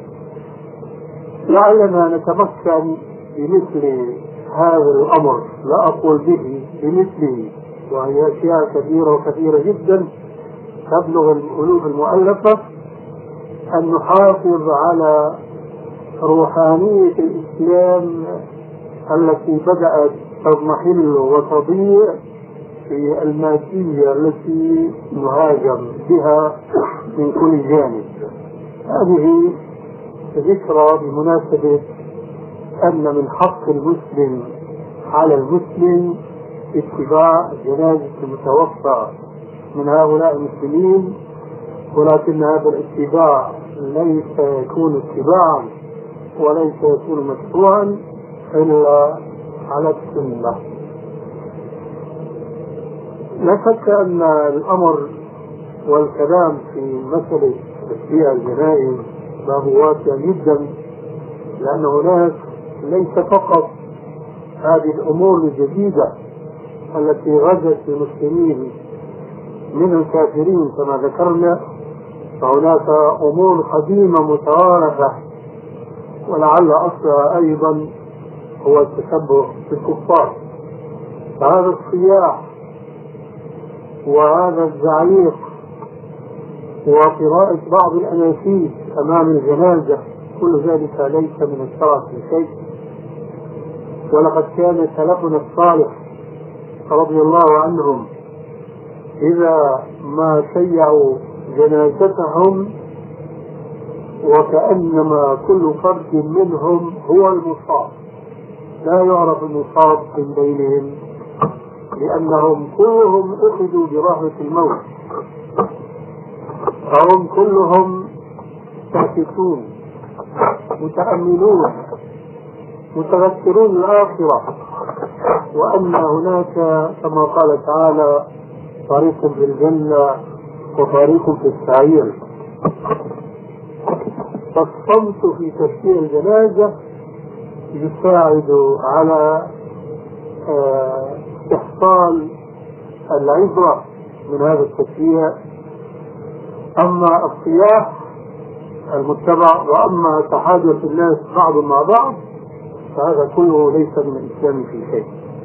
لعلنا نتمكن بمثل هذا الأمر، لا أقول به، بمثله، وهي أشياء كثيرة وكثيرة جدا تبلغ القلوب المؤلفة، أن نحافظ على روحانية الإسلام التي بدأت تضمحل وتضيع في المادية التي نهاجم بها من كل جانب. هذه ذكرى بمناسبة أن من حق المسلم على المسلم اتباع جنازة المتوفى من هؤلاء المسلمين، ولكن هذا الاتباع ليس يكون اتباعا وليس يكون مشروعا إلا على السنة. لا شك أن الأمر والكلام في مسألة تشييع الجنائز باب واسع جدا، لأن هناك ليس فقط هذه الأمور الجديدة التي غزت المسلمين من الكافرين كما ذكرنا، فهناك أمور قديمة متوارثة ولعل أصلها أيضا هو التشبه بالكفار. فهذا الصياح وهذا الزعيق وقراءة بعض الأناشيد أمام الجنازة كل ذلك ليس من الشرع في شيء. ولقد كان سلفنا الصالح رضي الله عنهم إذا ما شيعوا جنازتهم وكأنما كل فرد منهم هو المصاب، لا يعرف النصاب من بينهم، لأنهم كلهم أخذوا برهبة الموت، فهم كلهم ساكتون متأملون متذكرون الآخرة، وأن هناك كما قال تعالى طريق في الجنة وطريق في السعير. فالصمت في تشفيع الجنازة يساعد على استحصال العبرة من هذا التشفيع. أما الصياح المتبع وأما تحادث الناس بعض مع بعض فهذا كله ليس من الإسلام في شيء.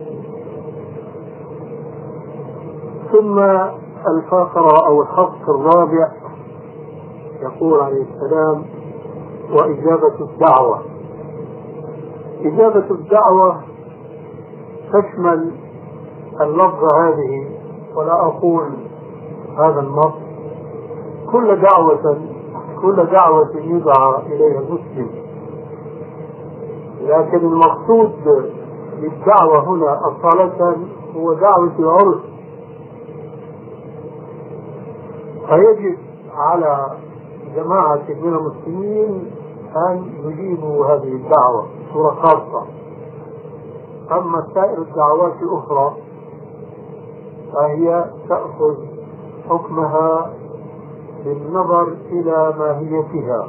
ثم الفقرة أو الحق الرابع يقول عليه السلام: وإجابة الدعوة. إجابة الدعوة تشمل اللفظة هذه، ولا أقول هذا النص، كل دعوة كل دعوة يدعى إليها المسلم، لكن المقصود بالدعوة هنا أصالة هو دعوة العرس. فيجب على جماعة من المسلمين أن يجيبوا هذه الدعوة بصورة خاصة. أما سائر الدعوات الأخرى فهي تأخذ حكمها بالنظر إلى ماهيتها.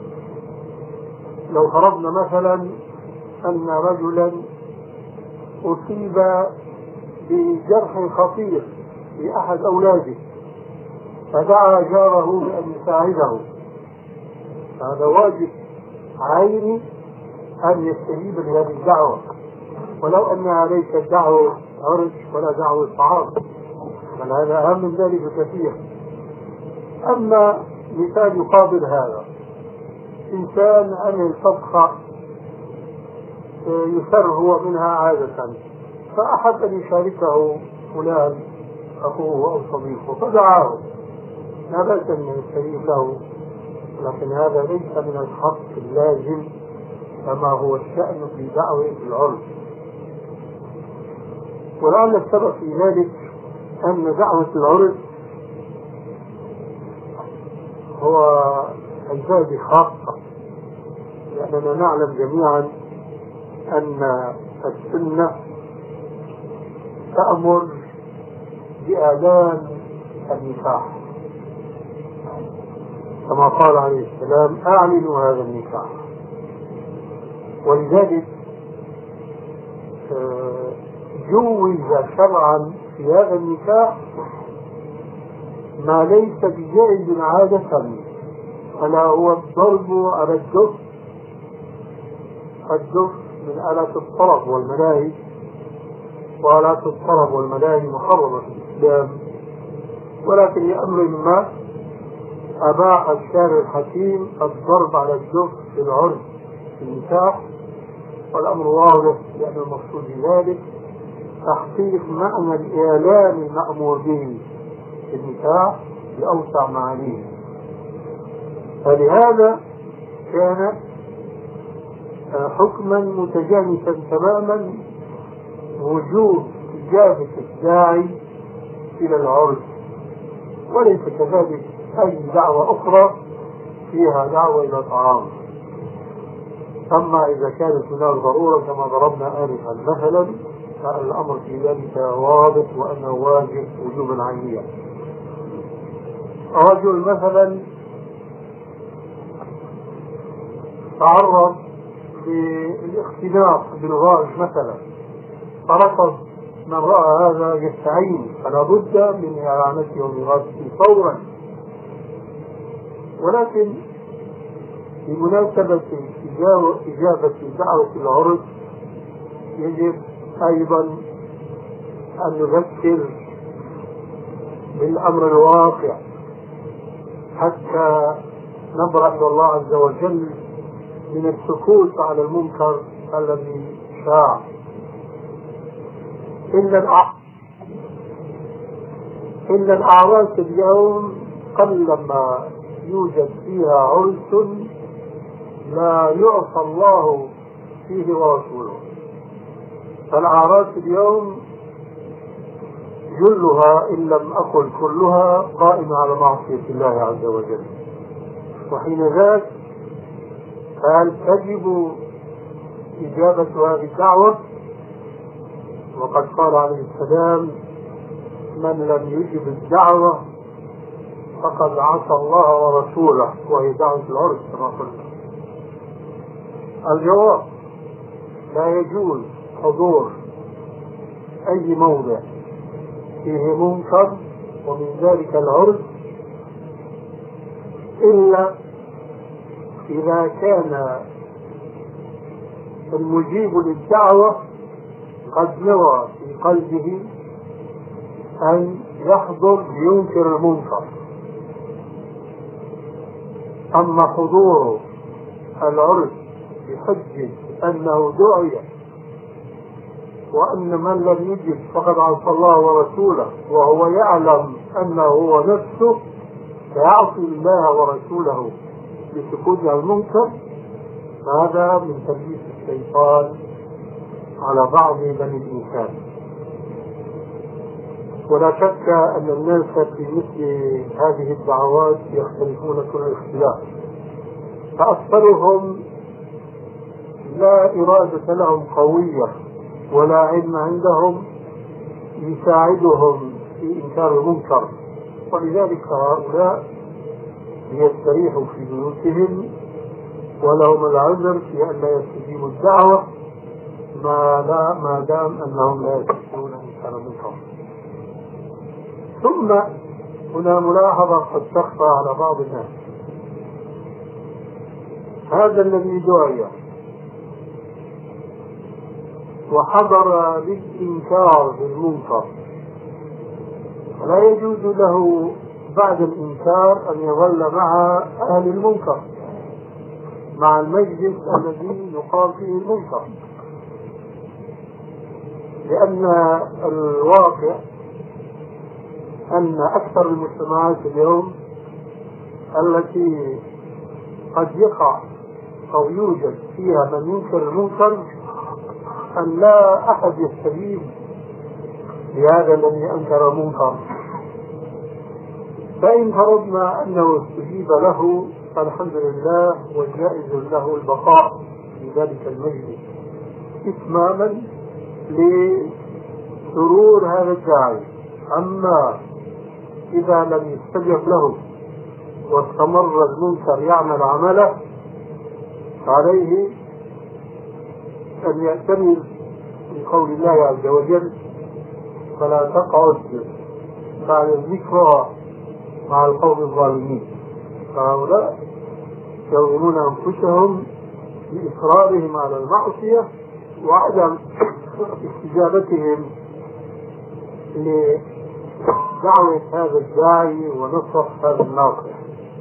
لو فرضنا مثلا أن رجلا أصيب بجرح خطير لأحد أولاده فدعا جاره بأن يساعده، هذا واجب عيني أن يستجيب لهذه الدعوة، ولو أنها ليست دعوة عرش ولا دعوة طعام، بل هذا أهم من ذلك بكثير. أما مثال يقابل هذا، إنسان عمل طبخة يسر هو منها عادة، فأحب أن يشاركه فلان أخوه أو صديقه فدعاه، لا بأس أن يستجيب له، لكن هذا ليس من الحق اللازم كما هو الشأن في دعوة العرس. ولعل السبب في ذلك أن دعوة العرس هو عبادة خاصة، لأننا نعلم جميعا أن السنة تأمر بإعلان النكاح كما قال عليه السلام: أعلنوا هذا النكاح. ولذلك جوز شرعا في هذا النكاح ما ليس بجائز عادة، ألا هو الضرب على الدف. الدف من آلات الطرب والملاهي، وآلات الطرب والملاهي محرمة في الإسلام، ولكن لأمر ما أباح الشارع الحكيم الضرب على الدف في العرس في النكاح، والأمر واضح، لأن المقصود بذلك تحقيق معنى الإعلان المأمور به في النكاح بأوسع معانيه. فلهذا كان حكما متجانسا تماما وجوب إجابة الداعي إلى العرس، وليس كذلك أي دعوة أخرى فيها دعوة إلى طعام. أما إذا كانت هناك ضرورة كما ضربنا آنفا مثلا فالأمر في ذلك واضح وأنه واجب وجوبا عينيا. رجل مثلا تعرض للاختلاط بالغاز مثلا، فرفض من رأى هذا يستعين، فلا بد من إعانته ومغازته فورا. ولكن بمناسبة إجابة دعوة العرس يجب أيضا أن نذكر بالأمر الواقع حتى نبرأ إلى الله عز وجل من السكوت على المنكر الذي شاع. إن إن الأعراس اليوم قلما يوجد فيها عرس لا يعصى الله فيه ورسوله، فالأعراس اليوم جلها إن لم أقل كلها قائمة على معصية الله عز وجل، وحين ذاك فهل تجب إجابة هذه الدعوة؟ وقد قال عليه السلام: من لم يجب الدعوة فقد عصى الله ورسوله، وهي دعوة العرس كما قلنا. الجواب: لا يجوز حضور أي موضع فيه منكر ومن ذلك العرس إلا إذا كان المجيب للدعوة قد نوى في قلبه أن يحضر لينكر المنكر. أما حضور العرس بحجة أنه دعي وأن من لم يجب فقد عصى الله ورسوله، وهو يعلم أنه هو نفسه فيعصي الله ورسوله لسكوت المنكر، هذا من تلبيس الشيطان على بعض بني الإنسان. ولا شك أن الناس في مثل هذه الدعوات يختلفون كل الاختلاف، فأكثرهم لا إرادة لهم قوية ولا علم عندهم يساعدهم في إنكار المنكر، ولذلك هؤلاء يستريحوا في بيوتهم ولهم العذر في أن لا يستجيبوا الدعوة ما, لا ما دام أنهم لا يستطيعون إنكار المنكر. ثم هنا ملاحظة قد تخفى على بعض الناس: هذا الذي دعي وحضر للإنكار بالمنكر لا يجوز له بعد الإنكار أن يظل مع أهل المنكر، مع المجلس الذي يقام فيه المنكر، لأن الواقع أن أكثر المجتمعات اليوم التي قد يقع أو يوجد فيها من ينكر المنكر أن لا أحد يستجيب لهذا الذي أنكر المنكر. فإن فرضنا أنه استجيب له فالحمد لله، وجائز له البقاء في ذلك المجلس إتماما لسرور هذا الداعي. أما إذا لم يستجب له واستمر المنكر يعمل عمله فعليه أن يعتمد بقول الله عز وجل: فلا تقعد بعد الذكرى مع القوم الظالمين. فهؤلاء يوهمون أنفسهم بإصرارهم على المعصية وعدم استجابتهم لدعوة هذا الداعي ونصح هذا الناصح.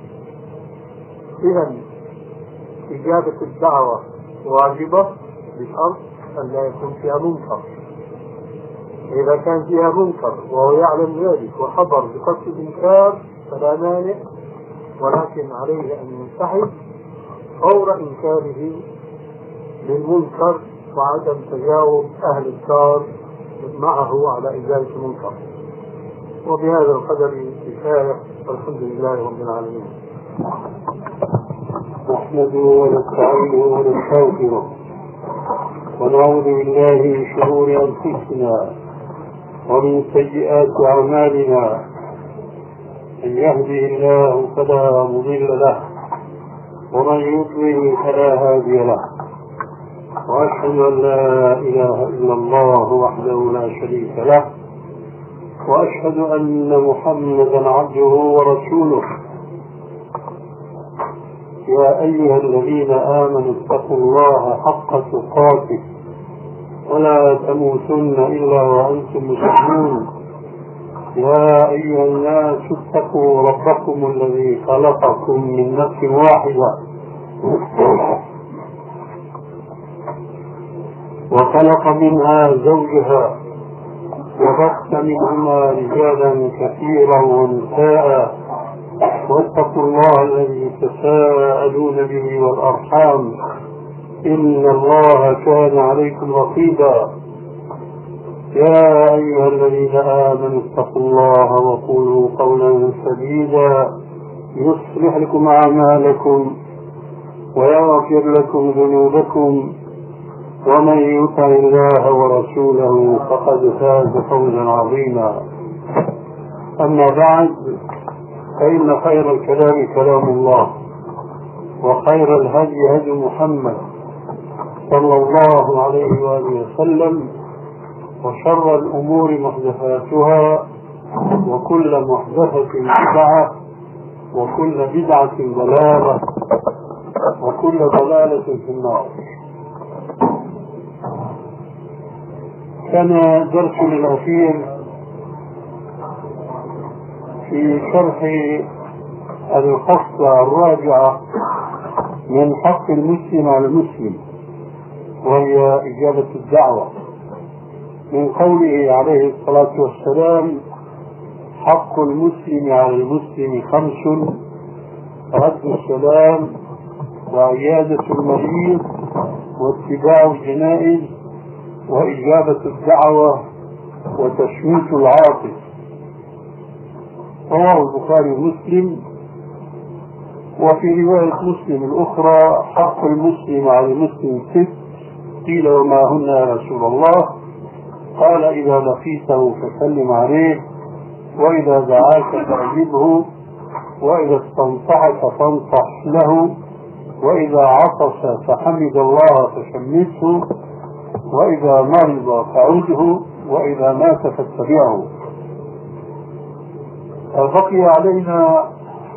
إذن إجابة الدعوة واجبة بشرط أن لا يكون فيها منكر. إذا كان فيها منكر وهو يعلم ذلك وحضر بقصد الإنكار فلا مانع، ولكن عليه أن ينسحب فور إنكاره للمنكر وعدم تجاوب أهل الدار معه على إزالة المنكر. وبهذا القدر كفاية، والحمد لله رب العالمين. نحمده ونستعينه ونستغفره ونعوذ بالله من شرور أنفسنا ومن سيئات أعمالنا، من يهده الله فلا مضل له ومن يضلل فلا هادي له، وأشهد أن لا إله إلا الله وحده لا شريك له، وأشهد أن محمدا عبده ورسوله. يا أيها الذين آمنوا اتقوا الله حق تقاته ولا تموتن إلا وأنتم مسلمون. يا أيها الناس اتقوا ربكم الذي خلقكم من نفس واحدة وخلق منها زوجها وبث منهما رجالا كثيرا ونساء، واتقوا الله الذي تساءلون به والأرحام إن الله كان عليكم رقيبا. يا أيها الذين آمنوا اتقوا الله وقولوا قولا سديدا يصلح لكم أعمالكم ويغفر لكم ذنوبكم ومن يطع الله ورسوله فقد فاز فوزا عظيما. أما بعد، فإن خير الكلام كلام الله، وخير الهدي هدي محمد صلى الله عليه وآله وسلم، وشر الأمور محدثاتها، وكل محدثة بدعة، وكل بدعة ضلالة، وكل ضلالة في النار. كان درسنا الأخير في شرح الفصل الرابعة من حق المسلم على المسلم، وهي إجابة الدعوة، من قوله عليه الصلاة والسلام: حق المسلم على المسلم خمس: رد السلام، وعيادة المريض، واتباع الجنائز، وإجابة الدعوة، وتشميت العاطف. رواه البخاري ومسلم. وفي رواية مسلم الأخرى: حق المسلم على المسلم ست. قيل: وما هن يا رسول الله؟ قال: إذا لقيته فسلم عليه، وإذا دعاك فأجبه، وإذا استنصحك فانصح له، وإذا عطس فحمد الله فشمته، وإذا مرض فعوده، وإذا مات فاتبعه. بقي علينا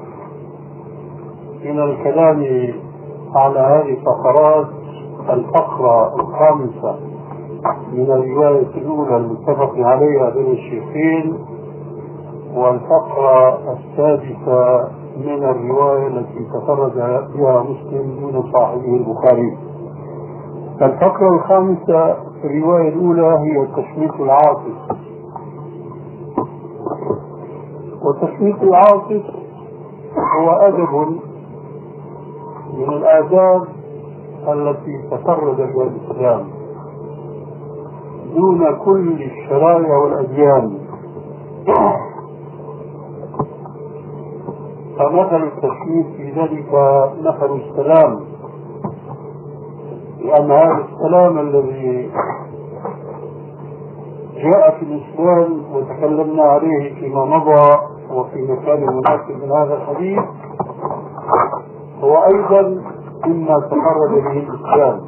من الكلام على هذه الفقرات الفقرة الخامسة من الرواية الأولى المتفق عليها بين الشيخين، والفقرة السادسة من الرواية التي تفرد بها مسلم دون صاحبه البخاري. الفقرة الخامسة في الرواية الأولى هي تشميت العاطف. وتشميت العاطف هو أدب من الآداب التي تفرد بها الإسلام دون كل الشرائع والأديان. فمثل التشميت في ذلك مثل السلام، لأن هذا السلام الذي جاء في الإسلام وتكلمنا عليه فيما مضى وفي مكان مناسب من هذا الحديث هو أيضا مما تفرد به الإسلام.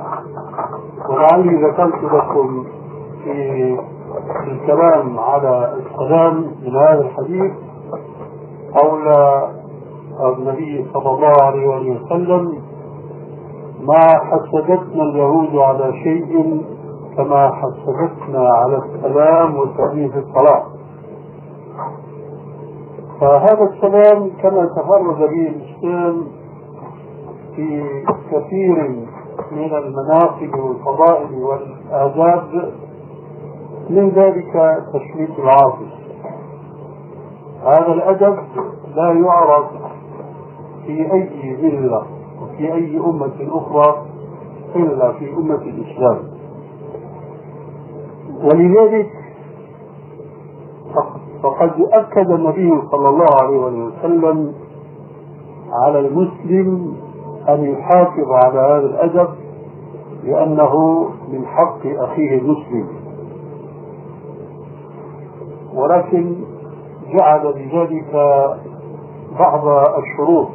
ولعلي ذكرت لكم في الكلام على السلام من هذا الحديث قول النبي صلى الله عليه وسلم: ما حسدتنا اليهود على شيء كما حسدتنا على السلام وتأمين الصلاة. فهذا السلام كما تفرد به الإسلام في كثير من المناقب والفضائل والآداب، من ذلك تشميت العاطف. هذا الأدب لا يعرف في أي ملة وفي أي أمة أخرى إلا في أمة الإسلام. ولذلك فقد أكد النبي صلى الله عليه وسلم على المسلم أن يحافظ على هذا الأدب، لأنه من حق أخيه المسلم. ولكن جعل بذلك بعض الشروط،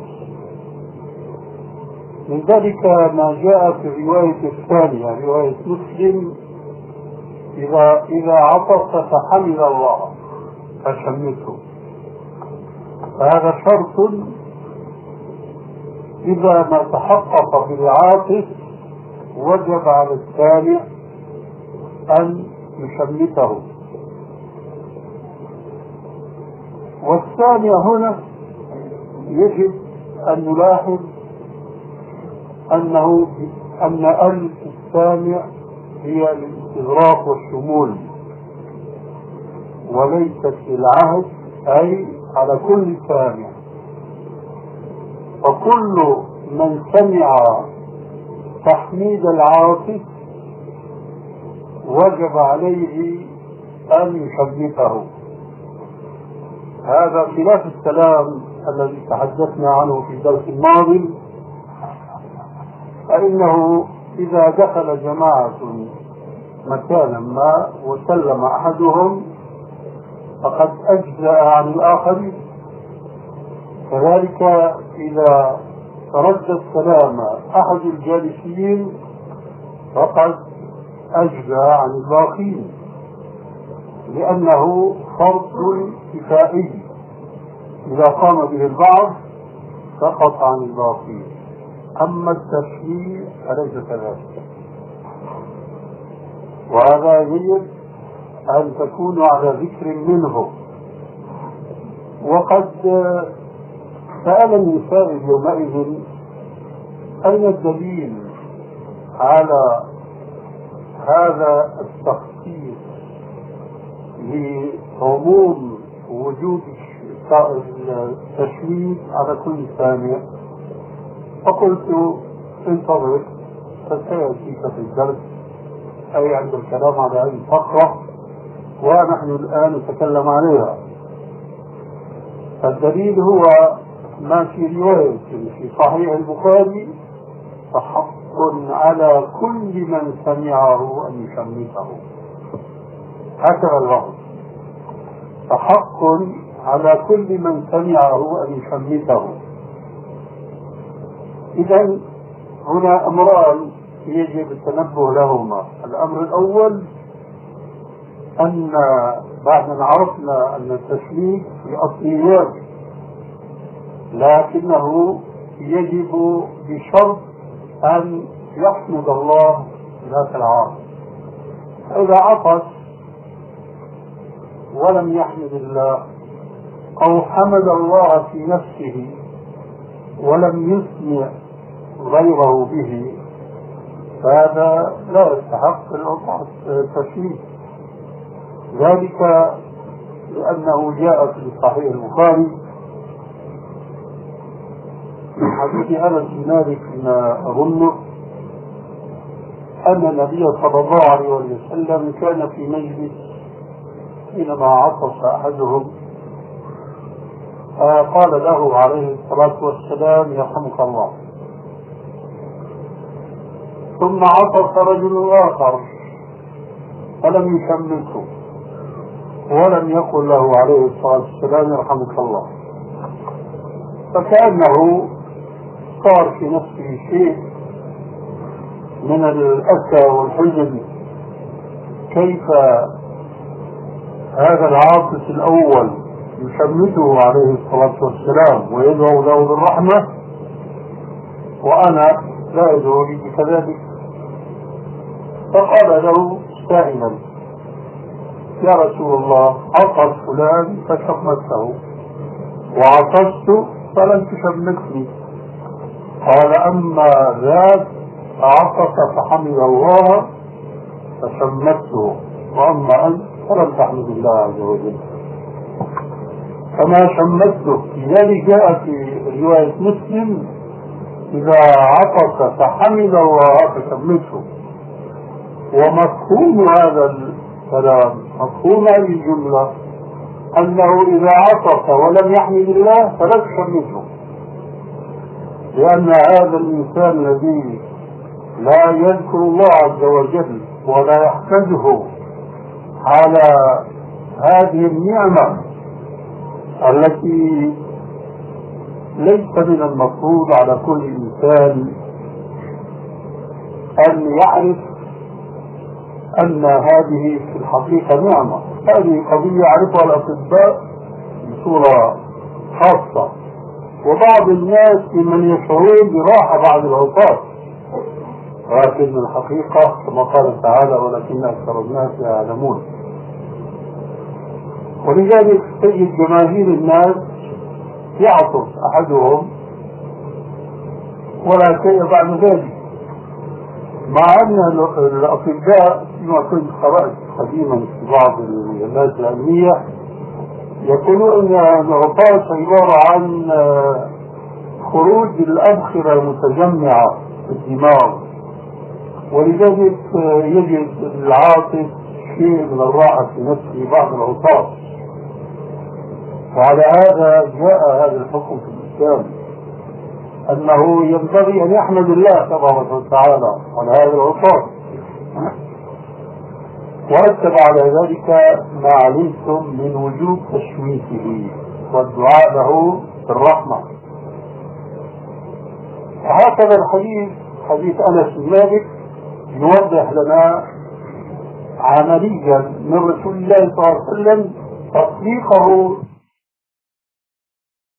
من ذلك ما جاء في الرواية الثانية رواية مسلم: إذا إذا عطس فحمد الله فشمته. فهذا شرط إذا ما تحقق بالعاطف وجب على الثاني أن يشمته. والثانية هنا يجب أن نلاحظ أنه أن ألف السامع هي الاستغراق والشمول، وليست للعهد أي على كل سامع. وكل من سمع تحميد العاطف وجب عليه أن يشمته. هذا خلاف السلام الذي تحدثنا عنه في الدرس الماضي، فإنه إذا دخل جماعة مكانا ما وسلم أحدهم فقد أجزأ عن الآخرين، كذلك إذا رد السلام أحد الجالسين فقد أجزأ عن الباقين، لأنه فرض كفائي، إذا قام به البعض سقط عن الباقين. أما التشريع فليس كذلك، وهذا يجب أن تكون على ذكر منه. وقد سأل النساء يومئذ أين الدليل على هذا التخصيص لعموم وجود التشميت على كل سامع؟ فقلت انتظر فسيأتيك في الدرس، أي عند الكلام على أي فقرة، ونحن الآن نتكلم عليها. الدليل هو ما في رواية في صحيح البخاري: فحق على كل من سمعه أن يشمته. هكذا اللفظ: فحق على كل من سمعه أن يشمته. إذن هنا أمران يجب التنبه لهما. الأمر الأول أن بعد أن عرفنا أن التشميت في أصل واجب، لكنه يجب بشرط أن يحمد الله ذات العام. فإذا عطس ولم يحمد الله أو حمد الله في نفسه ولم يسمع غيره به فهذا لا يستحق التشميت، ذلك لأنه جاء في صحيح البخاري من حديث أنس بن مالك فيما أظنه أن النبي صلى الله عليه وسلم كان في مجلس حينما عطس أحدهم قال له عليه الصلاة والسلام: يرحمك الله. ثم عطس رجل آخر فلم يشمته ولم يقل له عليه الصلاة والسلام: يرحمك الله. فكأنه صار في نفسه شيء من الأسى والحزن، كيف هذا العاطس الأول يشمته عليه الصلاة والسلام ويدعو له بالرحمة وأنا لا أدعو لي كذلك. فقال له سائلا: يا رسول الله، عطس فلان فشمته وعطست فلم تشمتني. قال: أما ذاك عطس فحمد الله فشمته، وأما أنت فلم تحمد الله عز وجل فما شمته. لذلك جاء في رواية مسلم: إذا عطس فحمد الله فشمته. ومفهوم هذا الكلام، مفهوم هذه الجملة، أنه إذا عطس ولم يحمد الله فلا تشمته، لأن هذا الإنسان الذي لا يذكر الله عز وجل ولا يحمده على هذه النعمة التي ليس من المفروض على كل إنسان أن يعرف أن هذه في الحقيقة نعمة. هذه قضية يعرفها الأطباء بصورة خاصة، وبعض الناس ممن يشعرون براحة بعد العطاس، ولكن الحقيقة كما قال تعالى: ولكن أكثر الناس لا يعلمون. ولذلك تجد جماهير الناس يعطس أحدهم ولا شيء بعد ذلك، مع أن الأطباء فيما كنت قرأت قديما في بعض المجلات العلمية يقولون أن العطاس عبارة عن خروج الأبخرة المتجمعة في الدماغ، ولذلك يجد العاطف شيء من الراحة في نفسه بعض العطاف. وعلى هذا جاء هذا الحكم في الإسلام، أنه ينبغي أن يحمد الله تبارك وتعالى على هذا العطاف، ورتب على ذلك ما علمتم من وجوب تشويشه والدعاء له بالرحمة. وهكذا الحديث حديث أنس بن مالك يوضح لنا عمليا من رسول الله صلى الله عليه وسلم تطبيقه